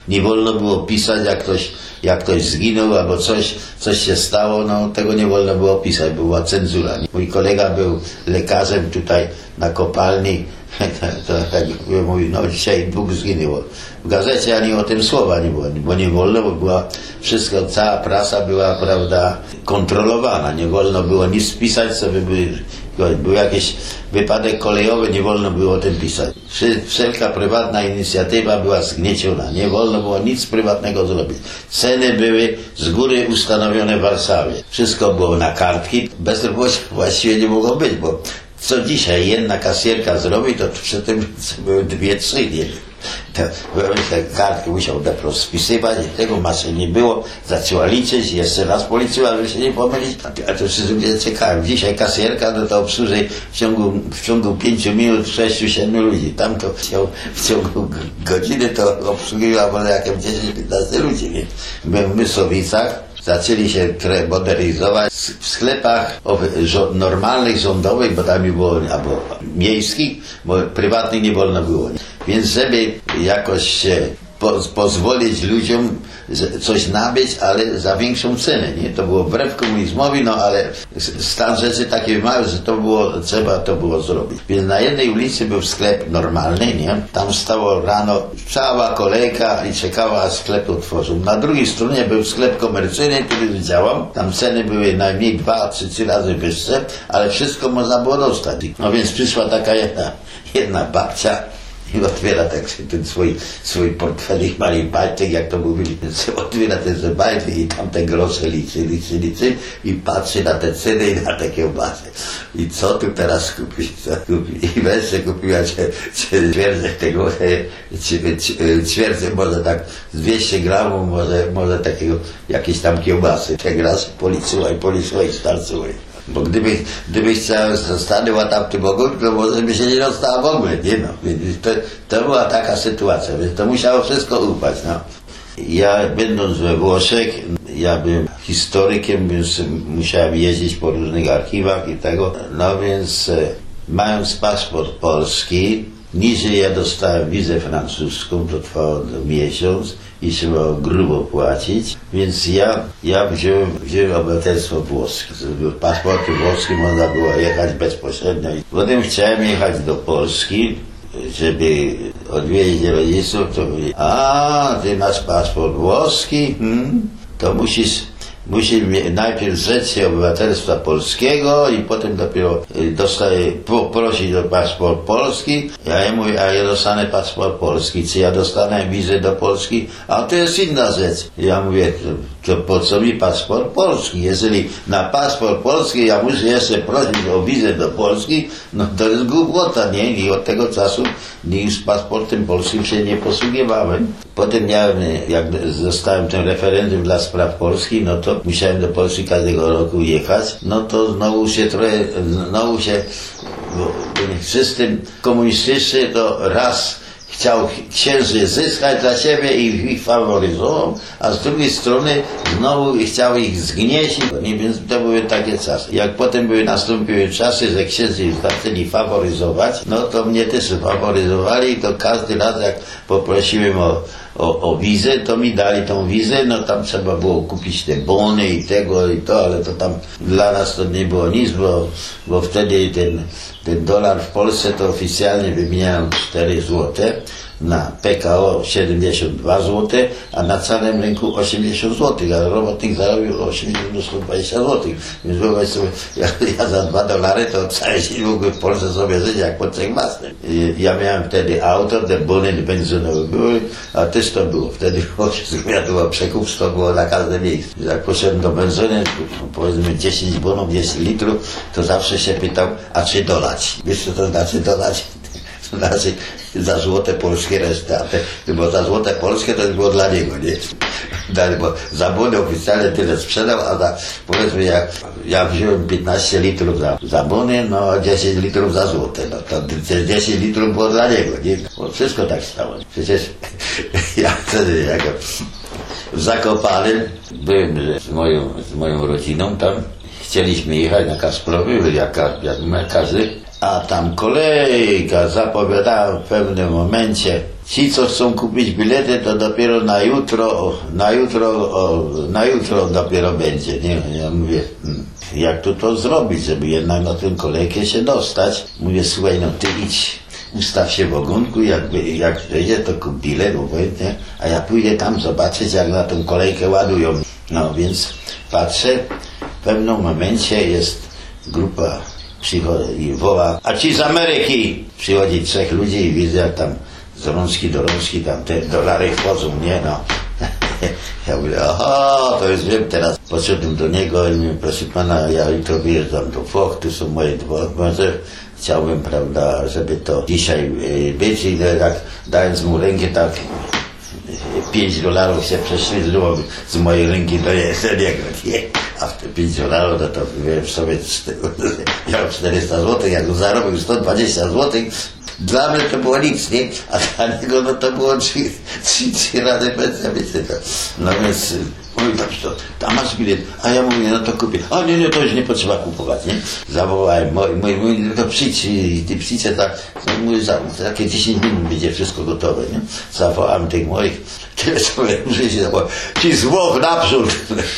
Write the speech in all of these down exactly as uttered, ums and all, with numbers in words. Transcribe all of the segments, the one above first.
Nie wolno było pisać, jak ktoś, jak ktoś zginął albo coś, coś się stało, no tego nie wolno było pisać, była cenzura. Mój kolega był lekarzem tutaj na kopalni, to tak mówi, no dzisiaj dwóch zginęło. W gazecie ani o tym słowa nie było, bo nie wolno, bo była wszystko, cała prasa była, prawda, kontrolowana. Nie wolno było nic pisać, co by były, był jakiś wypadek kolejowy, nie wolno było o tym pisać. Wszelka prywatna inicjatywa była zgnieciona. Nie wolno było nic prywatnego zrobić. Ceny były z góry ustanowione w Warszawie. Wszystko było na kartki. Bezrobocia właściwie nie mogło być, bo co dzisiaj jedna kasjerka zrobi, to przy tym były dwie, trzy, nie? Te kartki musiał najpierw spisywać i tego masy nie było, zaczęła liczyć, jeszcze raz policzyła, żeby się nie pomylić, a to wszyscy ludzie czekają. Dzisiaj kasjerka, no to obsłuży w ciągu, w ciągu pięciu minut sześciu, siedmiu ludzi. Tam to w ciągu, w ciągu godziny to obsługiła może jakieś dziesięć piętnaście ludzi, nie? Byłem w Mysłowicach, zaczęli się modernizować w sklepach normalnych, rządowych, bo tam nie było, albo miejskich, bo prywatnych nie wolno było. Więc żeby jakoś się po, pozwolić ludziom coś nabyć, ale za większą cenę, nie? To było wbrew komunizmowi, no ale stan rzeczy taki mały, że to było, trzeba to było zrobić. Więc na jednej ulicy był sklep normalny, nie? Tam stało rano cała kolejka i czekała, aż sklep otworzył. Na drugiej stronie był sklep komercyjny, który działał. Tam ceny były najmniej dwa, trzy, trzy razy wyższe, ale wszystko można było dostać. No więc przyszła taka jedna, jedna babcia i otwiera tak ten swój, swój portfelik, mali bajtek, jak to mówili, otwiera te bajty i tam te grosze liczy, liczy, liczy i patrzy na te ceny i na te kiełbasy. I co tu teraz kupić? Co kupi? I wreszcie kupiła ćwierdzę tego, ćwierdzę może tak z dwieście gramów, może, może takiego, jakieś tam kiełbasy. Te grasy policzyła i policzyła i starczyła. Bo gdyby, gdyby chciała stanęła tam w tym ogóle, to może by się nie dostała w ogóle, nie no. To, to była taka sytuacja, więc to musiało wszystko upaść, no. Ja będąc we Włoszech, ja byłem historykiem, więc musiałem jeździć po różnych archiwach i tego, no więc mając paszport polski, niżej ja dostałem wizę francuską, to trwało miesiąc i trzeba grubo płacić, więc ja, ja wziąłem, wziąłem obywatelstwo włoskie. Z paszportu włoskim można było jechać bezpośrednio. Potem chciałem jechać do Polski, żeby odwiedzić rodziców, to mówili, a ty masz paszport włoski, hmm? to musisz Musi najpierw zrzec się obywatelstwa polskiego i potem dopiero dostaje, prosić o paszport polski. Ja mówię, a ja dostanę paszport polski, czy ja dostanę wizę do Polski? A to jest inna rzecz. Ja mówię, to, to po co mi paszport polski? Jeżeli na paszport polski ja muszę jeszcze prosić o wizę do Polski, no to jest głupota, nie? I od tego czasu nikt z paszportem polskim się nie posługiwałem. Potem miałem, jak zostałem tym referendum dla spraw Polski, no to musiałem do Polski każdego roku jechać, no to znowu się trochę, znowu się, bo system komunistyczny to raz chciał księży zyskać dla siebie i ich faworyzował, a z drugiej strony znowu chciał ich zgnieść, więc to były takie czasy. Jak potem były nastąpiły czasy, że księży zaczęli faworyzować, no to mnie też faworyzowali i to każdy raz jak poprosiłem o O, o wizę, to mi dali tą wizę, no tam trzeba było kupić te bony i tego i to, ale to tam dla nas to nie było nic, bo, bo wtedy ten, ten dolar w Polsce to oficjalnie wymieniano cztery złote, na P K O siedemdziesiąt dwa złote, a na całym rynku osiemdziesiąt złotych, a robotnik zarobił osiemdziesiąt do stu dwudziestu złotych. Więc wyobraź sobie, ja, ja za dwa dolary to cały dzień mógłbym w Polsce sobie żyć jak pod Cegmastem. Ja miałem wtedy auto, te bony benzynowe były, a też to było. Wtedy było przekupstwo, było na każde miejsce. Jak poszedłem do benzyny, powiedzmy dziesięć bonów, dziesięć litrów, to zawsze się pytał, a czy dolać? Wiesz co to znaczy dolać? To znaczy za złote polskie resztę, bo za złote polskie to było dla niego, nie? Bo za bony oficjalnie tyle sprzedał, a za, powiedzmy jak ja wziąłem piętnaście litrów za, za bony, no dziesięć litrów za złote, no to dziesięć litrów było dla niego, nie? Bo wszystko tak stało. Przecież ja wtedy jak w Zakopanem byłem z moją, z moją rodziną tam, chcieliśmy jechać na Kasprowy, jak, jak każdy, a tam kolejka zapowiadała w pewnym momencie Ci, co chcą kupić bilety, to dopiero na jutro, na jutro, o, na jutro dopiero będzie, nie? Ja mówię, hmm, jak to to zrobić, żeby jednak na tę kolejkę się dostać? Mówię, słuchaj, no ty idź, ustaw się w ogonku, jakby, jak wejdzie, to kup bilet, obojętnie, a ja pójdę tam zobaczyć, jak na tę kolejkę ładują. No więc patrzę, w pewnym momencie jest grupa, przychodzi i woła, a ci z Ameryki! Przychodzi trzech ludzi i widzę, jak tam z rączki do rączki tam te dolary wchodzą, nie no. Ja mówię, aha, to już wiem teraz. Podszedłem do niego i mówię, proszę pana, ja jutro wyjeżdżam do Włoch, tu są moje dworze. Chciałbym, prawda, żeby to dzisiaj być i tak dając mu rękę, tak pięć dolarów się prześlizgnęło z mojej ręki do jego, nie? A w te pięć dolarów, no to wiem sobie, miał czterysta złotych, jak zarobił sto dwadzieścia złotych, dla mnie to było nic, nie? A dla niego no to było trzy, trzy, trzy razy pensja, wiecie to. No więc mówi, dobrze, to tam masz bilet, a ja mówię, no to kupię. A nie, nie, to już nie potrzeba kupować, nie? Zawołałem, mój, mój, no to przyjdź, ty przyjdźcie tak, no, mówię, za takie dziesięć minut będzie wszystko gotowe, nie? Zawołałem tych moich, tyle sobie muszę się zawołać, ci z Włoch naprzód,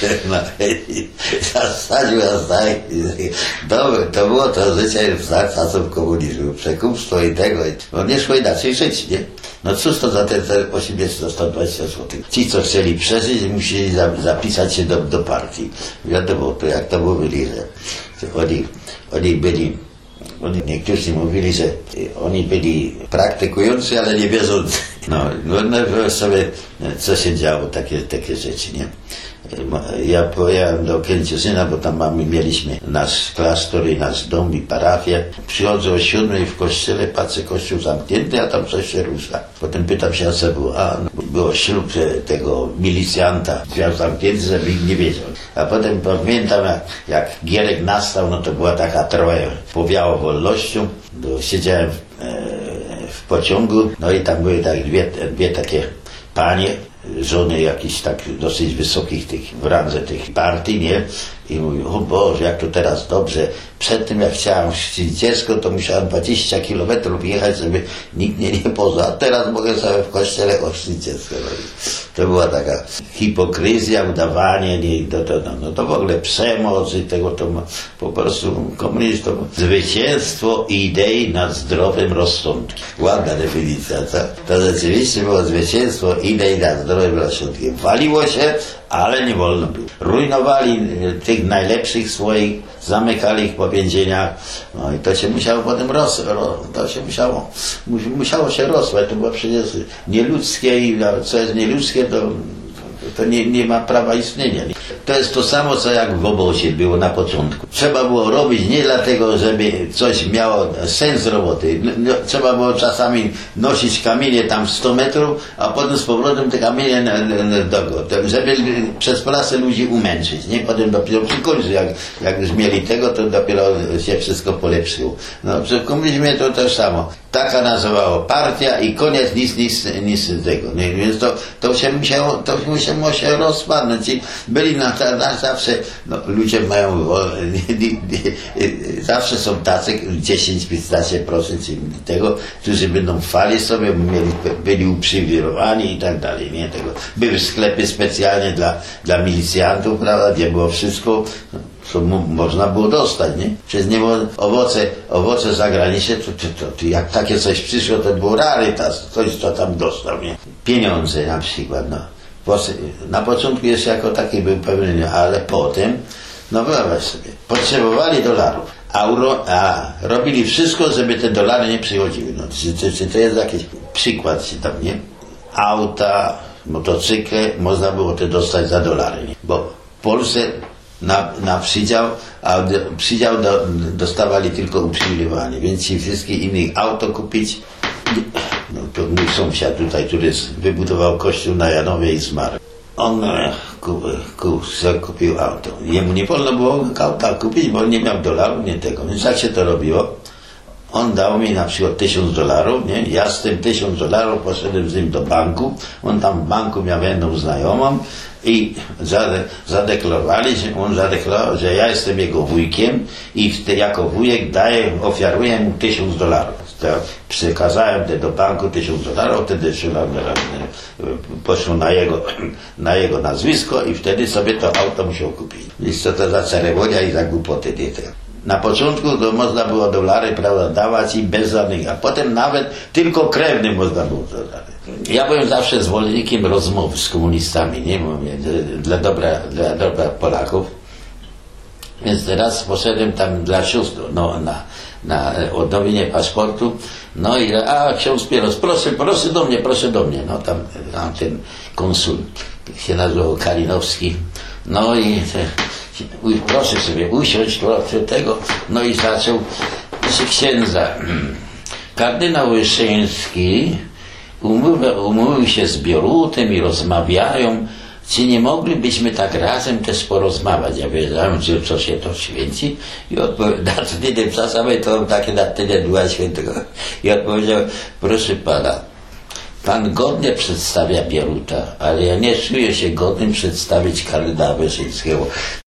zasadził nas tak, dobre, to było to życie w czasów komunizmu, przekupstwo i tego, no nie szło inaczej żyć, nie? No cóż to za te, te osiemdziesiąt do stu dwudziestu złotych. Ci, co chcieli przeżyć, musieli zapisać się do, do partii. Wiadomo, to jak to mówili, że oni, oni byli, oni niektórzy mówili, że oni byli praktykujący, ale nie wierzący. No, no sobie, co się działo, takie, takie rzeczy, nie? Ja pojechałem do Kędzierzyna, bo tam mamy, mieliśmy nasz klasztor i nasz dom i parafię. Przychodzę o siódmej w kościele, patrzę, kościół zamknięty, a tam coś się rusza. Potem pytam się, a co było? A, no, było ślub tego milicjanta, drzwi zamknięty, żeby nikt nie wiedział. A potem pamiętam, jak, jak Gierek nastał, no to była taka trochę powiało wolnością. Bo siedziałem w, e, w pociągu, no i tam były tak dwie, dwie takie panie, żony jakichś tak dosyć wysokich tych, w randze tych partii, nie? I mówi, o Boże, jak to teraz dobrze. Przed tym jak chciałem chrzcić dziecko, to musiałem dwadzieścia kilometrów jechać, żeby nikt mnie nie poznał. A teraz mogę sobie w kościele ochrzcić dziecko. No to była taka hipokryzja, udawanie, nie, to, to, no, no to w ogóle przemoc i tego to ma, po prostu komunizm to zwycięstwo idei nad zdrowym rozsądkiem. Ładna definicja, co? To rzeczywiście było zwycięstwo idei nad zdrowym rozsądkiem. Waliło się, ale nie wolno było. Rujnowali tych najlepszych swoich, zamykali ich po więzieniach, no i to się musiało potem roz, ro, to się musiało, musiało się rozwać, to było przecież nieludzkie i co jest nieludzkie, to, to nie, nie ma prawa istnienia. To jest to samo, co jak w obozie było na początku. Trzeba było robić nie dlatego, żeby coś miało sens roboty. No, trzeba było czasami nosić kamienie tam sto metrów, a potem z powrotem te kamienie na, na, na, do, żeby przez pracę ludzi umęczyć. Nie? Potem dopiero przy końcu, jak, jak już mieli tego, to dopiero się wszystko polepszyło. No, w komunizmie to też samo. Taka nazywała partia i koniec, nic, nic, nic z tego. Nie? Więc to, to się musiało, to musiało się rozpadnąć. I byli na, na zawsze, no, ludzie mają, zawsze są tacy, dziesięć do piętnastu procent tego, którzy będą chwalić sobie, mieli, byli uprzywilejowani i tak dalej. Nie? Tego. Były sklepy specjalnie dla, dla milicjantów, prawda, gdzie było wszystko, co można było dostać, nie? Przez nie było owoce, owoce zagraniczne, to, to, to, to jak takie coś przyszło, to było rarytas, coś co tam dostał, nie? Pieniądze na przykład, no. Na początku jeszcze jako taki był pewny, ale potem, no wyobraź sobie, potrzebowali dolarów, euro, a robili wszystko, żeby te dolary nie przychodziły. No, czy, czy, czy to jest jakiś przykład, czy tam, nie? Auta, motocykle, można było te dostać za dolary, nie? Bo w Polsce na, na przydział, a przydział do, dostawali tylko uprzywilejowani, więc ci wszystkich innych auto kupić. No to mój sąsiad tutaj, który wybudował kościół na Janowie i zmarł. On kup, kup, kupił auto. Jemu nie wolno było auta kupić, bo on nie miał dolarów, nie tego. Więc jak się to robiło? On dał mi na przykład tysiąc dolarów, nie? Ja z tym tysiąc dolarów poszedłem z nim do banku. On tam w banku miał jedną znajomą i zadeklarowali, że on zadeklarował, że ja jestem jego wujkiem i jako wujek daję, ofiaruję mu tysiąc dolarów. to przekazałem te do banku tysiąc dolarów, wtedy poszło na jego, na jego nazwisko i wtedy sobie to auto musiał kupić. Wiesz co to za ceremonia i za głupoty. Nie? Na początku to można było dolary, prawda, dawać i bez żadnych, a potem nawet tylko krewnym można było dolary. Ja byłem zawsze zwolennikiem rozmów z komunistami, nie mówię, dla dobra, dla dobra Polaków. Więc teraz poszedłem tam dla sióstr, no, na, na odnowienie paszportu, no i a ksiądz Pieros, proszę, proszę do mnie, proszę do mnie, no tam, tam ten konsul się nazywał Kalinowski, no i te, proszę sobie usiąść do tego, no i zaczął, proszę księdza, kardynał Wyszyński umówił, umówił się z Bierutem i rozmawiają, czy nie moglibyśmy tak razem też porozmawiać? Ja wiedziałem, czy co się to święci i odpowiedział, czasami to takie na tyle Ducha Świętego i odpowiedział, proszę pana, pan godnie przedstawia Bieruta, ale ja nie czuję się godnym przedstawić kardynała Wyszyńskiego.